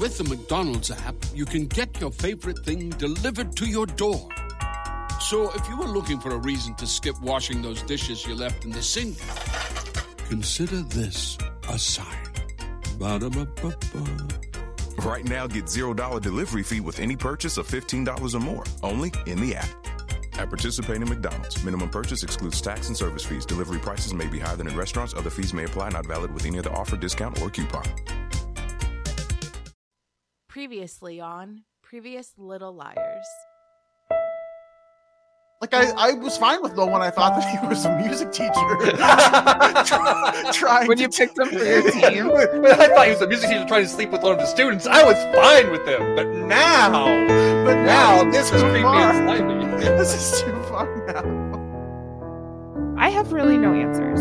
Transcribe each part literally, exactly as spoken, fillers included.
with the McDonald's app, you can get your favorite thing delivered to your door. So if you were looking for a reason to skip washing those dishes you left in the sink, consider this a sign. Ba-da-ba-ba-ba. Right now, get zero dollar delivery fee with any purchase of fifteen dollars or more, only in the app. At participating McDonald's, minimum purchase excludes tax and service fees. Delivery prices may be higher than in restaurants. Other fees may apply, not valid with any other offer, discount, or coupon. Previously on Previous Little Liars. Like, I, I was fine with Mo when I thought that he was a music teacher. Try, trying when to you picked him for your team. When I thought he was a music teacher trying to sleep with one of the students, I was fine with him. But now, but now, now this is is too creepy far. and slimy. This is too far now. I have really no answers.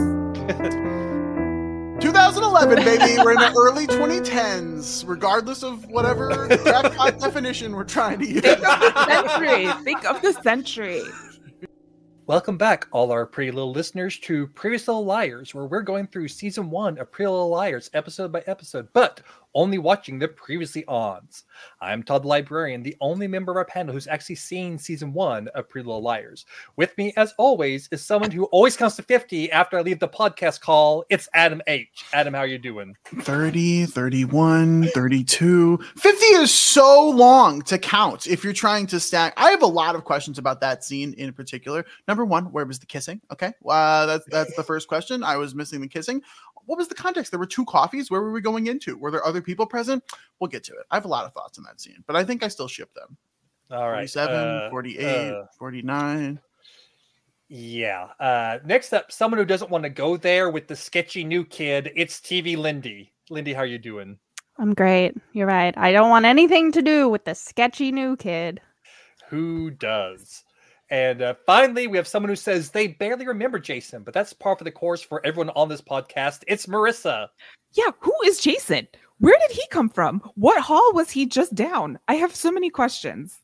twenty eleven, baby. We're in the early twenty tens, regardless of whatever crackpot definition we're trying to use. Think of the century. Think of the century. Welcome back, all our pretty little listeners, to Previous Little Liars, where we're going through season one of Pretty Little Liars, episode by episode, but only watching the previously ons. I'm Todd the Librarian, the only member of our panel who's actually seen season one of Pretty Little Liars. With me, as always, is someone who always counts to fifty after I leave the podcast call. It's Adam H. Adam, how are you doing? thirty, thirty-one, thirty-two. fifty is so long to count if you're trying to stack. I have a lot of questions about that scene in particular. Number one, where was the kissing? Okay, uh, that's that's the first question. I was missing the kissing. What was the context? There were two coffees. Where were we going into? Were there other people present? We'll get to it. I have a lot of thoughts on that scene, but I think I still ship them. All right. forty-seven, uh, forty-eight, uh, forty-nine. Yeah. Uh, next up, someone who doesn't want to go there with the sketchy new kid. It's T V Lindy. Lindy, how are you doing? I'm great. You're right. I don't want anything to do with the sketchy new kid. Who does? And uh, finally, we have someone who says they barely remember Jason, but that's par for the course for everyone on this podcast. It's Marissa. Yeah, who is Jason? Where did he come from? What hall was he just down? I have so many questions.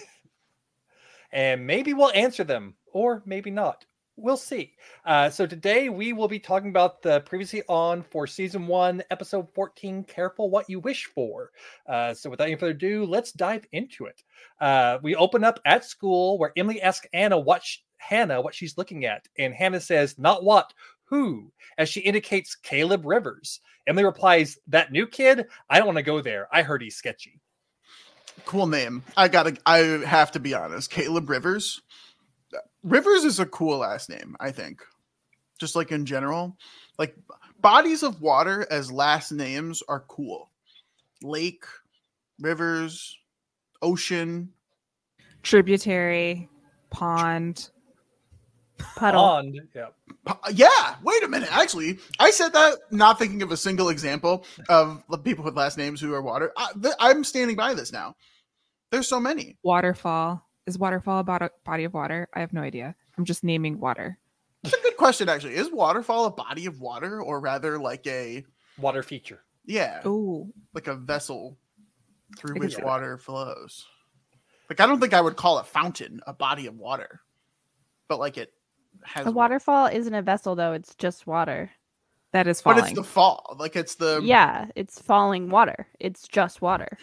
And maybe we'll answer them, or maybe not. We'll see. Uh, so today we will be talking about the previously on for season one, episode fourteen, Careful What You Wish For. Uh, so without any further ado, let's dive into it. Uh, we open up at school where Emily asks Anna what sh- Hannah what she's looking at. And Hannah says, not what, who, as she indicates Caleb Rivers. Emily replies, that new kid? I don't want to go there. I heard he's sketchy. Cool name. I gotta, I have to be honest. Caleb Rivers. Rivers is a cool last name, I think. Just like in general, like bodies of water as last names are cool. Lake, rivers, ocean, Tributary, pond, Puddle. Pond. Yeah. yeah. Wait a minute. Actually, I said that not thinking of a single example of the people with last names who are water. I, th- I'm standing by this now. There's so many. waterfall. Is waterfall about a body of water? I have no idea. I'm just naming water. That's a good question, actually. Is waterfall a body of water, or rather like a Water feature. yeah, Oh, like a vessel through I which can- water flows? Like, I don't think I would call a fountain a body of water, but like it has A waterfall isn't a vessel, though. It's just water. that is But falling. it's the fall. Like it's the Yeah, it's falling water. It's just water.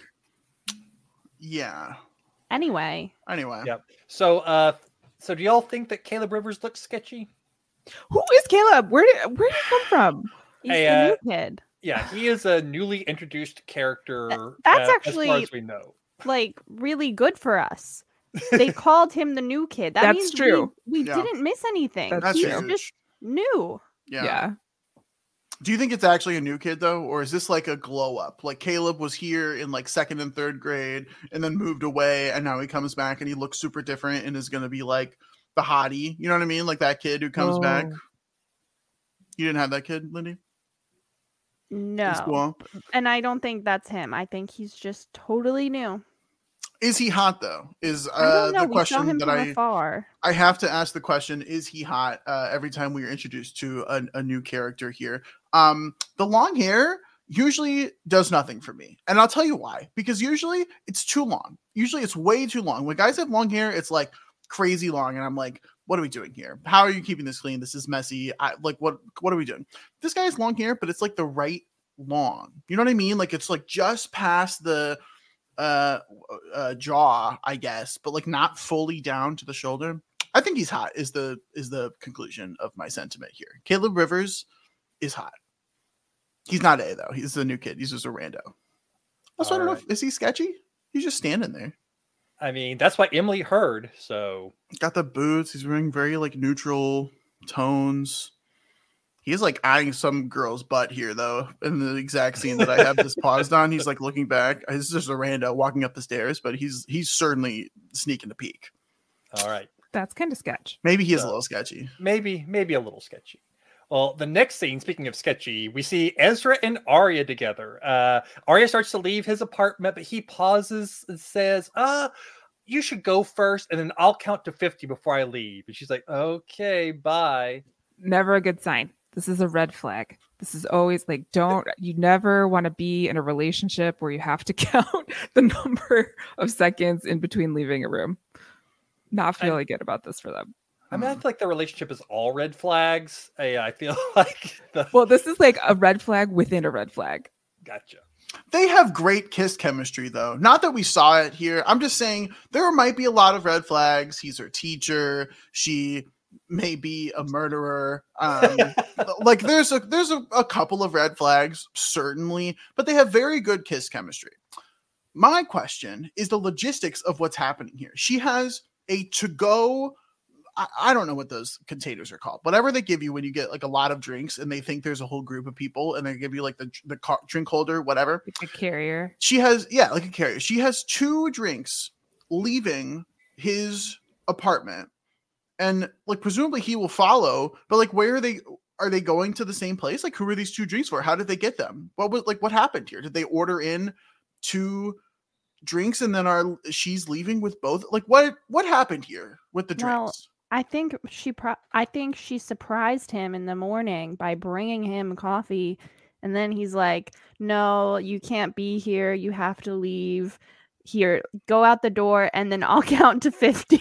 yeah. Anyway, Anyway, Yep. So, uh, so do y'all think that Caleb Rivers looks sketchy? Who is Caleb? Where did where did he come from? he's Hey, the uh, new kid. Yeah, he is a newly introduced character. That's uh, actually- as far as we know. Like, really good for us. They called him the new kid. That That's means true. We, we Yeah. didn't miss anything. That's He's huge. just new. yeah. Yeah. Do you think it's actually a new kid though, or is this like a glow up? Like Caleb was here in like second and third grade, and then moved away, and now he comes back and he looks super different and is going to be like the hottie. You know what I mean? Like that kid who comes Oh. back. You didn't have that kid, Lindy? In No. school? And I don't think that's him. I think he's just totally new. Is he hot though? Is I uh, don't know. the We saw question him that from I afar. I have to ask the question: is he hot? Uh, every time we are introduced to a, a new character here, um, the long hair usually does nothing for me, and I'll tell you why. Because usually it's too long. Usually it's way too long. When guys have long hair, it's like crazy long, and I'm like, what are we doing here? How are you keeping this clean? This is messy. I like what what are we doing? This guy has long hair, but it's like the right long. You know what I mean? Like it's like just past the uh, uh jaw, I guess, but like not fully down to the shoulder. I think he's hot is the is the conclusion of my sentiment here. Caleb Rivers is hot. He's not A though. He's the new kid. He's just a rando. Also, All I don't right. know if is he sketchy? He's just standing there. I mean, that's what Emily heard. So Got the boots. He's wearing very like neutral tones. He's like eyeing some girl's butt here, though. In the exact scene that I have this paused on, he's like looking back. It's just a rando walking up the stairs, but he's he's certainly sneaking to peek. all right. That's kind of sketch. Maybe he is So- a little sketchy. Maybe, maybe a little sketchy. Well, the next scene, speaking of sketchy, we see Ezra and Arya together. Uh, Arya starts to leave his apartment, but he pauses and says, uh, you should go first, and then I'll count to fifty before I leave. And she's like, okay, bye. Never a good sign. This is a red flag. This is always like, don't, you never want to be in a relationship where you have to count the number of seconds in between leaving a room. Not feeling good about this for them. I mean, I feel like the relationship is all red flags. I, I feel like the Well, this is like a red flag within a red flag. gotcha. They have great kiss chemistry, though. Not that we saw it here. I'm just saying there might be a lot of red flags. He's her teacher. She may be a murderer. Um, like there's a there's a, a couple of red flags, certainly, but they have very good kiss chemistry. My question is the logistics of what's happening here. She has a to-go. I, I don't know what those containers are called. Whatever they give you when you get like a lot of drinks and they think there's a whole group of people and they give you like the the car, drink holder, whatever. Like a carrier. She has, yeah, like a carrier. She has two drinks leaving his apartment, and like presumably he will follow. But like, where are they? Are they going to the same place? Like, who are these two drinks for? How did they get them? What was like? What happened here? Did they order in two drinks and then are she's leaving with both? Like, what what happened here with the Well, drinks? I think she pro- I think she surprised him in the morning by bringing him coffee, and then he's like, "No, you can't be here. You have to leave. Here, go out the door, and then I'll count to fifty."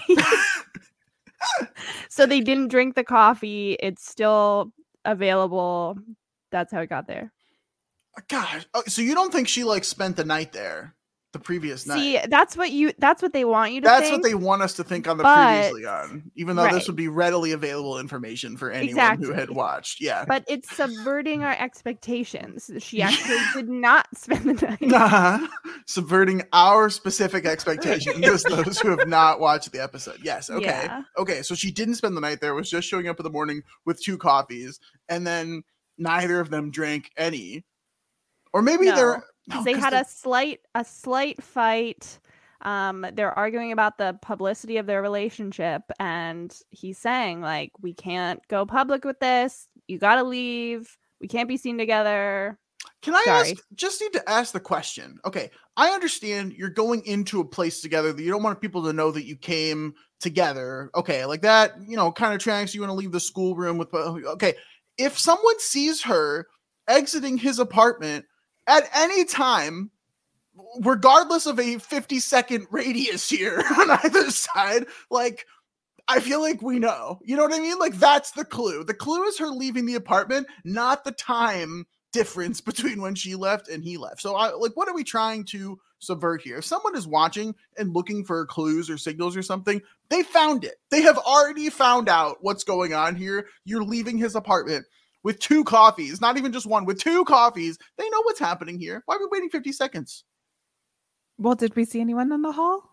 So they didn't drink the coffee. It's still available. That's how it got there. God, oh, so you don't think she like spent the night there, the previous night? See, that's what you that's what they want you to That's think. what they want us to think on the but- previously on, even though this right. would be readily available information for anyone who had Exactly. watched. Yeah. But it's subverting our expectations. She actually did not spend the night. Nah, subverting our specific expectations as those who have not watched the episode. Yes. Okay. Yeah. Okay. So she didn't spend the night there, was just showing up in the morning with two coffees, and then neither of them drank any. Or maybe No, they're Because they had a slight a slight fight. Um, they're arguing about the publicity of their relationship, and he's saying like, "We can't go public with this. You got to leave. We can't be seen together." Can I Sorry. ask, just need to ask the question. Okay, I understand you're going into a place together that you don't want people to know that you came together. Okay, like that, you know, kind of tracks. You want to leave the schoolroom with, okay. If someone sees her exiting his apartment at any time, regardless of a fifty second radius here on either side, like, I feel like we know. You know what I mean? Like, that's the clue. The clue is her leaving the apartment, not the time difference between when she left and he left. So, I like, what are we trying to subvert here? If someone is watching and looking for clues or signals or something, they found it. They have already found out what's going on here. You're leaving his apartment with two coffees, not even just one, with two coffees. They know what's happening here. Why are we waiting fifty seconds? Well, did we see anyone in the hall?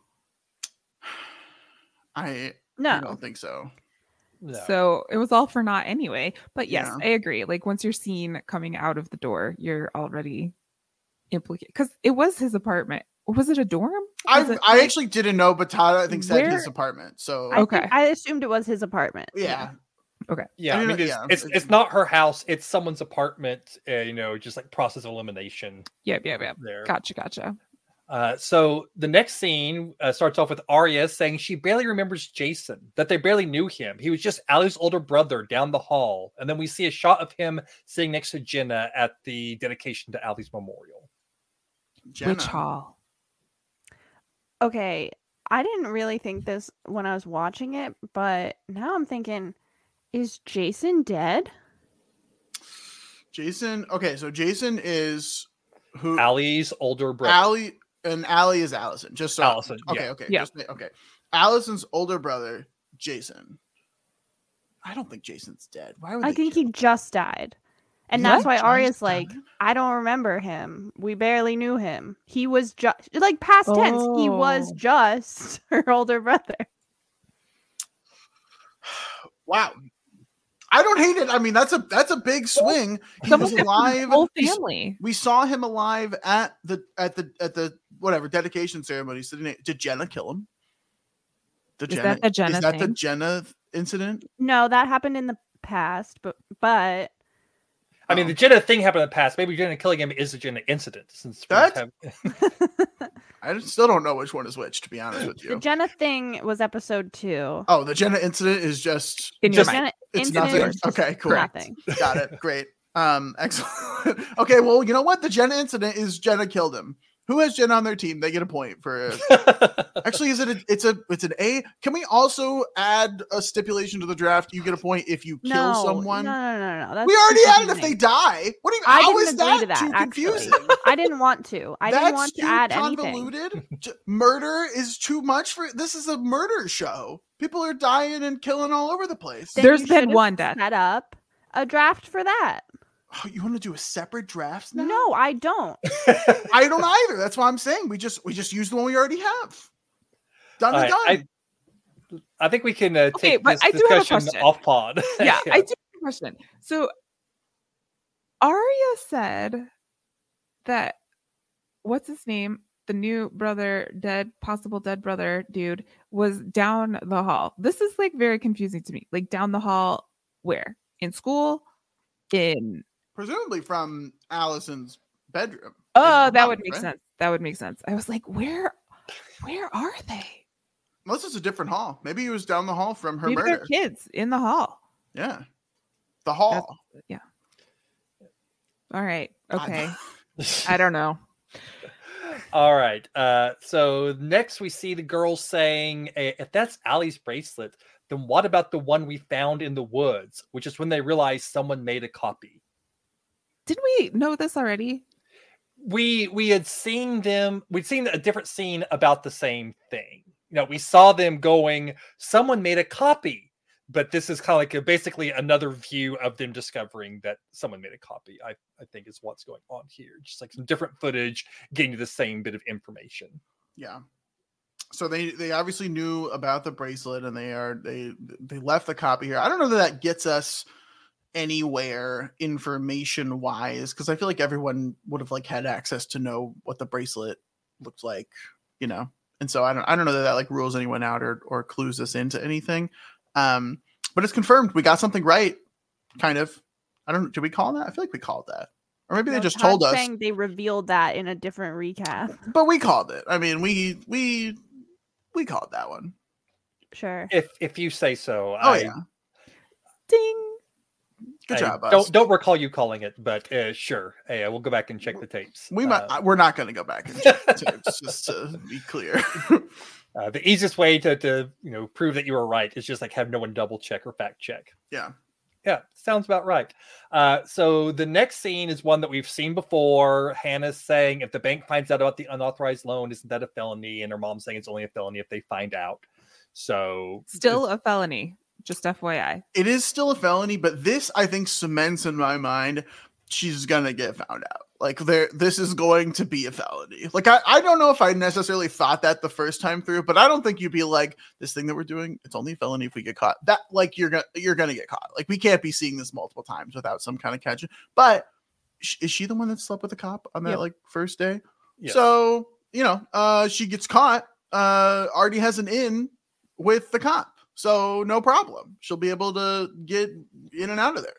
I, No. I don't think so. No. So it was all for naught anyway. But yes, Yeah. I agree. Like once you're seen coming out of the door, you're already implicated because it was his apartment. Or was it a dorm? I Was it, I like- actually didn't know, but Todd, I think, said Where- his apartment. So, I Okay. think- I assumed it was his apartment. yeah. yeah, I I mean, mean, it's, yeah, it's it's- it's not her house; it's someone's apartment. Uh, you know, just like process of elimination Yep, yep, yep. there. Gotcha, gotcha. Uh, so the next scene uh, starts off with Arya saying she barely remembers Jason, that they barely knew him. He was just Allie's older brother down the hall. And then we see a shot of him sitting next to Jenna at the dedication to Allie's memorial. Jenna. Which hall? Okay, I didn't really think this when I was watching it, but now I'm thinking, is Jason dead? Jason. Okay, so Jason is who? Allie's older brother. Allie and Allie is Allison. Just so Allison, Okay, yeah. okay, Yeah. Just, okay. Allison's older brother, Jason. I don't think Jason's dead. Why would I they think kill he just died. And What? that's why Just Arya's like, died? I don't remember him. We barely knew him. He was just, like, past tense, he was Oh. just her older brother. Wow. I don't hate it. I mean, that's a that's a big swing. He Some was of it was alive. the whole We s- family. We saw him alive at the at the at the whatever dedication ceremony. So did did Jenna kill him? The Is that the Jenna Is that the thing? Jenna incident? No, that happened in the past, but but I mean, Oh. the Jenna thing happened in the past. Maybe Jenna killing him is the Jenna incident. Since we That's- have- I still don't know which one is which, to be honest with the you. Jenna thing was episode two. Oh, the Jenna incident is just In your Just- mind. Jenna it's incident nothing. was just Okay, cool. nothing. Got it. Great. Um, excellent. Okay, well, you know what? The Jenna incident is Jenna killed him. Who has Jenna on their team? They get a point for. Actually, is it? A, it's a. It's an A. Can we also add a stipulation to the draft? You get a point if you kill No, someone. no, no, no, no. That's We already too added if they confusing. die. What do you? I how didn't is agree that to that, too actually. confusing? I didn't want to. I That's didn't want to too add anything. convoluted. J- Murder is too much for. This is a murder show. People are dying and killing all over the place. Then There's you been should've one death. Set up a draft for that. Oh, you want to do a separate draft now? No, I don't. I don't either. That's why I'm saying we just we just use the one we already have. Done All and right, done. I, I think we can uh, Okay, take but this I do have a discussion question. off pod. Yeah, I do have a question. So Arya said that what's his name? The new brother, dead, possible dead brother dude, was down the hall. This is like very confusing to me. Like down the hall, where? In school? In Presumably from Allison's bedroom. oh, In that the would house, make right? sense. That would make sense. I was like, where, where are they? Unless it's a different hall. Maybe he was down the hall from her Maybe murder. they're kids in the hall. Yeah. The hall. Yeah. All right. I- Okay. I don't know. All right. Uh, so next we see the girls saying, "Eh, if that's Allie's bracelet, then what about the one we found in the woods?" Which is when they realize someone made a copy. Didn't we know this already? We we had seen them. We'd seen a different scene about the same thing. You know, we saw them going. Someone made a copy, but this is kind of like a, basically another view of them discovering that someone made a copy. I I think is what's going on here. Just like some different footage, getting you the same bit of information. Yeah. So they they obviously knew about the bracelet and they are they they left the copy here. I don't know that that gets us anywhere information wise because I feel like everyone would have like had access to know what the bracelet looked like, you know. And so I don't I don't know that that like rules anyone out or or clues us into anything. Um, but it's confirmed we got something right, kind of. I don't. Did we call that? I feel like we called that, or maybe No, they just Todd's told us. saying they revealed that in a different recap. But we called it. I mean, we we we called that one. Sure. If if you say so. Oh I, yeah, Ding. good I job. Us. Don't don't recall you calling it, but uh, sure. Hey, we'll go back and check the tapes. We might. Uh, We're not going to go back and check the tapes, just to be clear. uh, the easiest way to to you know prove that you were right is just like have no one double check or fact check. Yeah. Yeah, sounds about right. Uh, so the next scene is one that we've seen before. Hannah's saying if the bank finds out about the unauthorized loan, isn't that a felony? And her mom's saying it's only a felony if they find out. So Still a felony. Just F Y I. It is still a felony, but this I think cements in my mind she's gonna get found out. Like there, this is going to be a felony. Like I, I don't know if I necessarily thought that the first time through, but I don't think you'd be like, this thing that we're doing, it's only a felony if we get caught. That like you're gonna you're gonna get caught. Like we can't be seeing this multiple times without some kind of catch. But sh- is she the one that slept with the cop on that Yep. like first day? Yeah. So you know, uh, she gets caught. Uh, Artie has an in with the cop, so no problem. She'll be able to get in and out of there.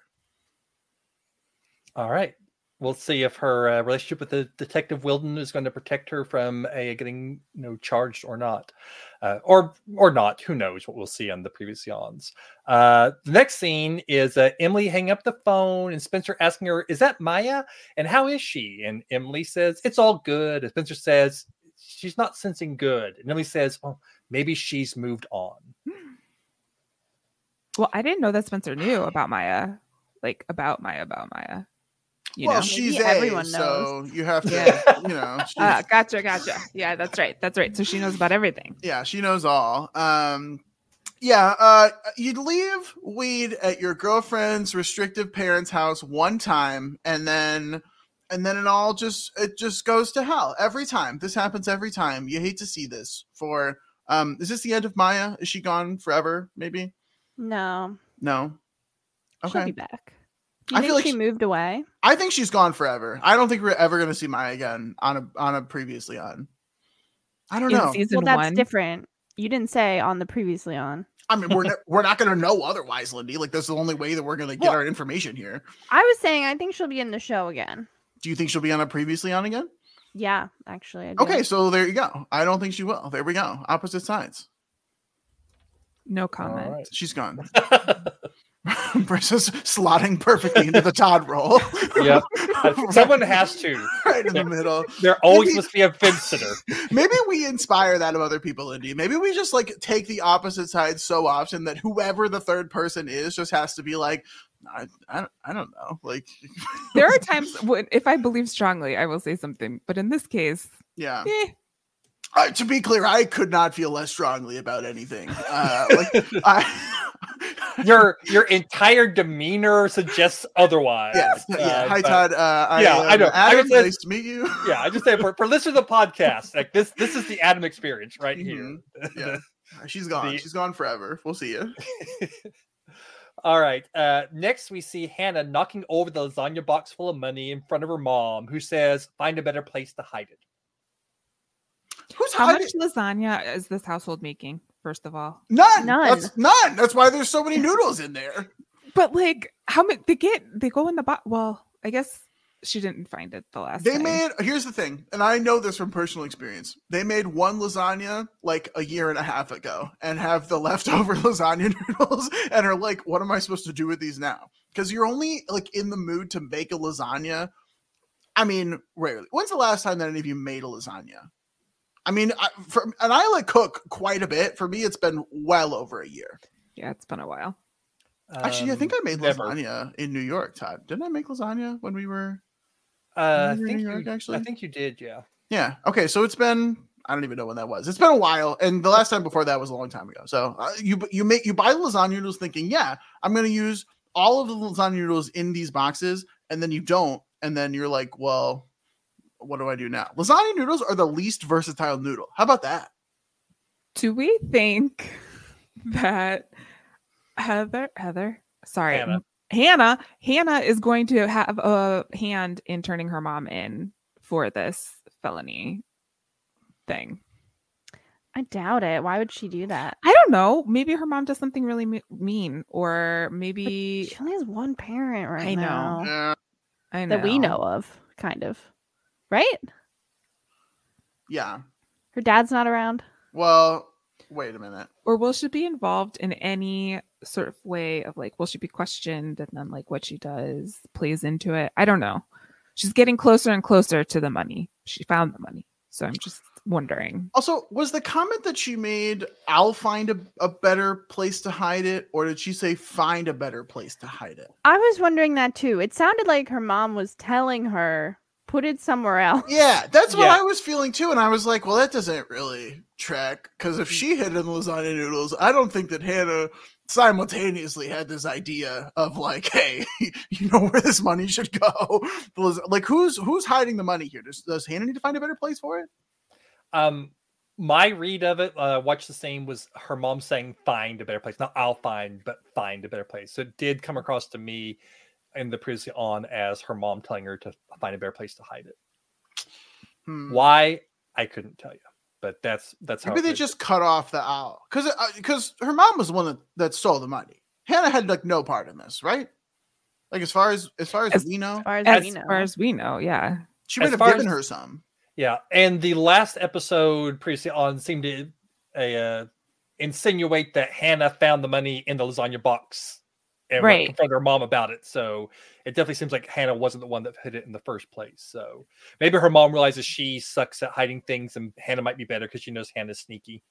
all right. We'll see if her uh, relationship with the detective Wilden is going to protect her from uh, getting you know charged or not, uh, or or not. Who knows what we'll see on the previous yawns. Uh, the next scene is uh, Emily hanging up the phone and Spencer asking her, "Is that Maya? And how is she?" And Emily says, "It's all good." And Spencer says, "She's not sensing good." And Emily says, "Oh, maybe she's moved on." Well, I didn't know that Spencer knew about Maya. Like about Maya, about Maya. You well, know? she's Maybe A, everyone so you have to, Yeah. you know. she's- Uh, gotcha, gotcha. Yeah, that's right. That's right. So she knows about everything. Yeah, she knows all. Um, yeah, uh, you'd leave weed at your girlfriend's restrictive parents' house one time, and then, and then it all just it just goes to hell every time. This happens every time. You hate to see this. For um, is this the end of Maya? Is she gone forever? Maybe. No, No. she'll be Okay. back. Do you I think feel like she she- moved away? I think she's gone forever. I don't think we're ever going to see Maya again on a on a previously on. I don't In know. season Well, that's one. different. You didn't say on the previously on. I mean, we're not, we're not going to know otherwise, Lindy. Like, that's the only way that we're going to get Well- our information here. I was saying I think she'll be in the show again. Do you think she'll be on a previously on again? Yeah, actually. I do. Okay, so there you go. I don't think she will. There we go. Opposite sides. No comment. All right. She's gone. Brissa's slotting perfectly into the Todd role. Yep. Uh, Someone has to. Right in the middle. There always Maybe- must be a fence sitter. Maybe we inspire that of other people, Indy. Maybe we just like take the opposite side so often that whoever the third person is just has to be like, I, I, don't- I don't know. Like, There are times when, if I believe strongly, I will say something. But in this case, yeah. eh, Uh, to be clear, I could not feel less strongly about anything. Uh, like, I, Your your entire demeanor suggests otherwise. yes, yeah. Uh, Hi, but- Todd. Uh, I, Yeah, I am know. I Adam, was just- nice to meet you. Yeah, I just say for, for listeners to the podcast, like this this is the Adam experience right here. Yeah, she's gone. The- She's gone forever. We'll see you. All right. Uh, next, we see Hannah knocking over the lasagna box full of money in front of her mom, who says, "Find a better place to hide it." Who's how hiding? much lasagna is this household making? First of all, None. None. That's none. That's why there's so many noodles in there. but like, how many they get? They go in the box. Well, I guess she didn't find it the last They time. made. Here's the thing, and I know this from personal experience. They made one lasagna like a year and a half ago, and have the leftover lasagna noodles, and are like, "What am I supposed to do with these now?" Because you're only like in the mood to make a lasagna. I mean, rarely. When's the last time that any of you made a lasagna? I mean, I, for, and I like cook quite a bit. For me, it's been well over a year. Yeah, it's been a while. Actually, I think I Um, made never. lasagna in New York, Todd. Didn't I make lasagna when we were? Uh, I When we were in think New York, you, actually? I think you did. Yeah. Yeah. Okay. So it's been. I don't even know when that was. It's been a while, and the last time before that was a long time ago. So uh, you you make you buy the lasagna noodles thinking, yeah, I'm going to use all of the lasagna noodles in these boxes, and then you don't, and then you're like, well, what do I do now? Lasagna noodles are the least versatile noodle. How about that? Do we think that Heather, Heather, sorry, Hannah. Hannah, Hannah is going to have a hand in turning her mom in for this felony thing? I doubt it. Why would she do that? I don't know. Maybe her mom does something really me- mean, or maybe She only has one parent right I know. now Yeah. I know that we know of, kind of. Right? Yeah. Her dad's not around. Well, wait a minute. Or will she be involved in any sort of way of like, will she be questioned and then like what she does plays into it? I don't know. She's getting closer and closer to the money. She found the money. So I'm just wondering. Also, was the comment that she made, I'll find a, a better place to hide it? Or did she say, find a better place to hide it? I was wondering that too. It sounded like her mom was telling her, put it somewhere else. Yeah, that's what Yeah. I was feeling too. And I was like, well, that doesn't really track. Because if she hid in the lasagna noodles, I don't think that Hannah simultaneously had this idea of like, hey, you know where this money should go. The las- Like, who's who's hiding the money here? Does, does Hannah need to find a better place for it? Um, my read of it, uh, watch the same, was her mom saying, "Find a better place." Not "I'll find," but "Find a better place." So it did come across to me in the previously on as her mom telling her to find a better place to hide it. Hmm. Why, I couldn't tell you, but that's that's how Maybe it they read. just cut off the owl because because her mom was the one that, that stole the money. Hannah had like no part in this, right? Like as far as as far as, As- we know, As far as, As we know. far as we know, yeah. she as might have far given as- her some. Yeah, and the last episode previously on seemed to uh, insinuate that Hannah found the money in the lasagna box and Right. confronted her mom about it. So it definitely seems like Hannah wasn't the one that hid it in the first place. So maybe her mom realizes she sucks at hiding things, and Hannah might be better because she knows Hannah's sneaky.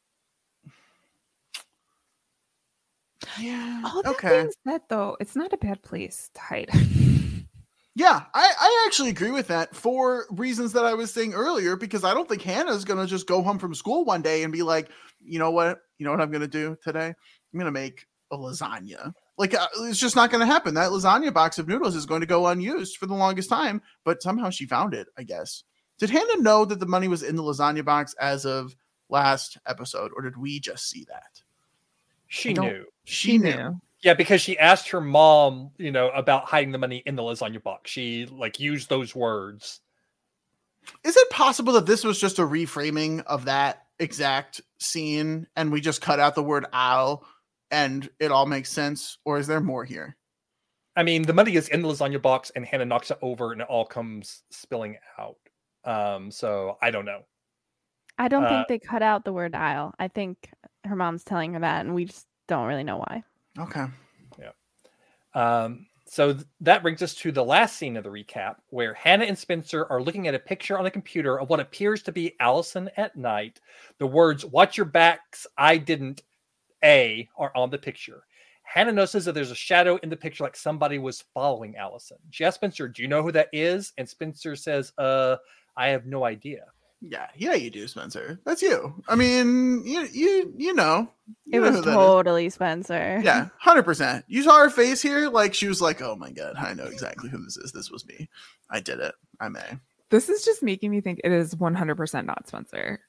Yeah. All that okay. being said, though, it's not a bad place to hide. Yeah, I, I actually agree with that for reasons that I was saying earlier, because I don't think Hannah's going to just go home from school one day and be like, you know what? You know what I'm going to do today? I'm going to make a lasagna. Like, uh, it's just not going to happen. That lasagna box of noodles is going to go unused for the longest time, but somehow she found it, I guess. Did Hannah know that the money was in the lasagna box as of last episode, or did we just see that? She knew. She knew. Yeah, because she asked her mom, you know, about hiding the money in the lasagna box. She like used those words. Is it possible that this was just a reframing of that exact scene and we just cut out the word owl and it all makes sense? Or is there more here? I mean, the money is in the lasagna box and Hannah knocks it over and it all comes spilling out. Um, so I don't know. I don't Uh, think they cut out the word aisle. I think her mom's telling her that and we just don't really know why. Okay. Yeah. Um, so th- that brings us to the last scene of the recap, where Hannah and Spencer are looking at a picture on a computer of what appears to be Allison at night. The words, "Watch your backs, I didn't, A," are on the picture. Hannah notices that there's a shadow in the picture, like somebody was following Allison. She asks Spencer, "Do you know who that is?" And Spencer says, uh, I have no idea. Yeah, yeah, you do, Spencer. That's you. I mean, you you you know. You It know was who that is. totally Spencer. Yeah, one hundred percent. You saw her face here, like she was like, oh my god, I know exactly who this is. This was me. I did it. I may. This is just making me think it is one hundred percent not Spencer.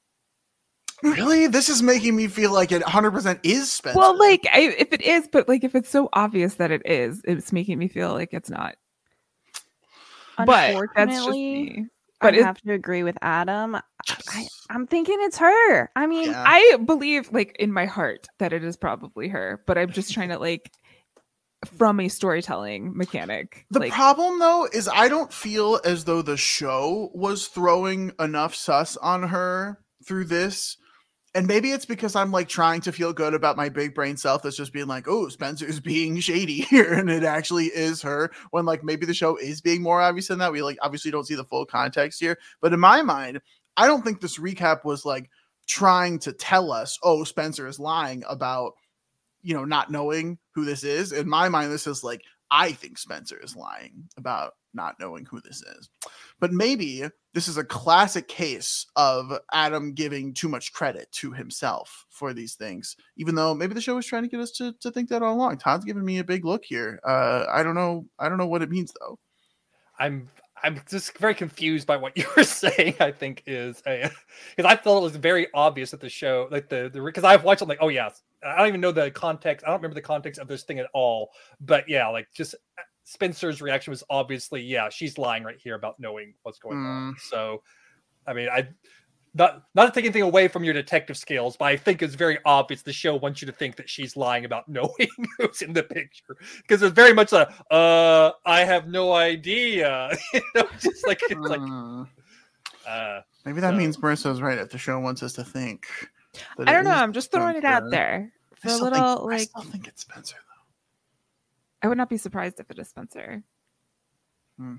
Really? This is making me feel like it one hundred percent is Spencer. Well, like I, if it is, but like if it's so obvious that it is, it's making me feel like it's not. But that's just Unfortunately, me. But I it, have to agree with Adam. I, I'm thinking it's her. I mean, Yeah. I believe, like in my heart, that it is probably her. But I'm just trying to like, from a storytelling mechanic. The like, problem, though, is I don't feel as though the show was throwing enough sus on her through this. And maybe it's because I'm like trying to feel good about my big brain self that's just being like, oh, Spencer's being shady here. And it actually is her, when like maybe the show is being more obvious than that. We like obviously don't see the full context here. But in my mind, I don't think this recap was like trying to tell us, oh, Spencer is lying about, you know, not knowing who this is. In my mind, this is like, I think Spencer is lying about not knowing who this is. But maybe this is a classic case of Adam giving too much credit to himself for these things, even though maybe the show was trying to get us to, to think that all along. Todd's giving me a big look here. Uh, I don't know. I don't know what it means, though. I'm I'm just very confused by what you were saying. I think is because I thought it was very obvious that the show, like the the because I've watched it, like, oh yes, I don't even know the context. I don't remember the context of this thing at all. But yeah, like just Spencer's reaction was obviously, yeah, she's lying right here about knowing what's going Mm. on. So, I mean, I not not to take anything away from your detective skills, but I think it's very obvious the show wants you to think that she's lying about knowing who's in the picture, because it's very much a uh I have no idea. You know, just like it's like Mm. uh Maybe that so- means Marissa's right if the show wants us to think. that I it don't know. is I'm just throwing it out Spencer. there I for a still little. think, I like, still think it's Spencer, though. I would not be surprised if it is Spencer. so,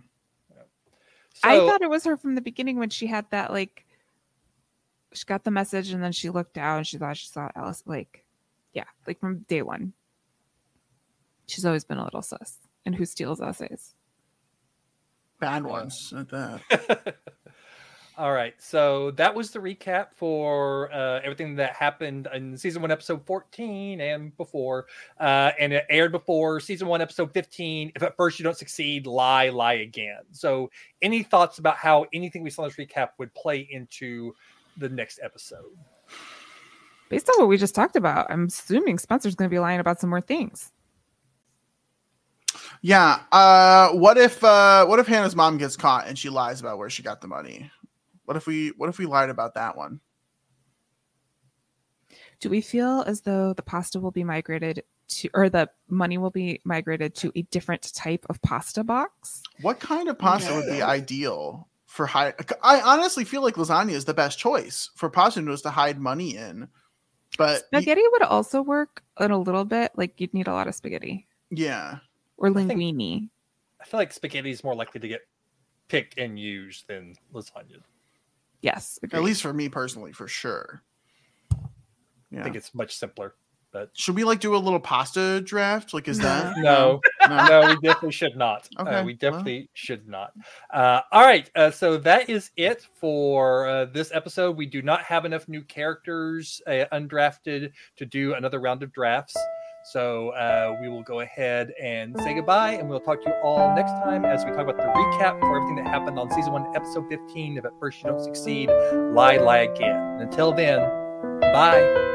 I thought it was her from the beginning when she had that, like, she got the message and then she looked down and she thought she saw Alice. Like, yeah, like from day one. She's always been a little sus. And who steals essays? Bad Yeah. ones at that. All right, so that was the recap for uh, everything that happened in season one, episode fourteen, and before, uh, and it aired before season one, episode fifteen. If at first you don't succeed, lie, lie again. So, any thoughts about how anything we saw in this recap would play into the next episode? Based on what we just talked about, I'm assuming Spencer's going to be lying about some more things. Yeah. Uh, what if uh, what if Hannah's mom gets caught and she lies about where she got the money? What if we what if we lied about that one? Do we feel as though the pasta will be migrated to, or the money will be migrated to a different type of pasta box? What kind of pasta would be ideal for hide? I honestly feel like lasagna is the best choice for pasta noodles to hide money in. But Spaghetti would also work in a little bit. Like you'd need a lot of spaghetti yeah, or I think- linguine. I feel like spaghetti is more likely to get picked and used than lasagna. Yes, at agreed. least for me personally, for sure. I Yeah. think it's much simpler. But should we like do a little pasta draft? Like, is that no, no? no, we definitely should not. Okay, Uh, we definitely well. should not. Uh, all right, uh, so that is it for uh, this episode. We do not have enough new characters uh, undrafted to do another round of drafts. So uh, we will go ahead and say goodbye, and we'll talk to you all next time as we talk about the recap for everything that happened on season one, episode fifteen. If at first you don't succeed, lie, lie again. And until then, bye.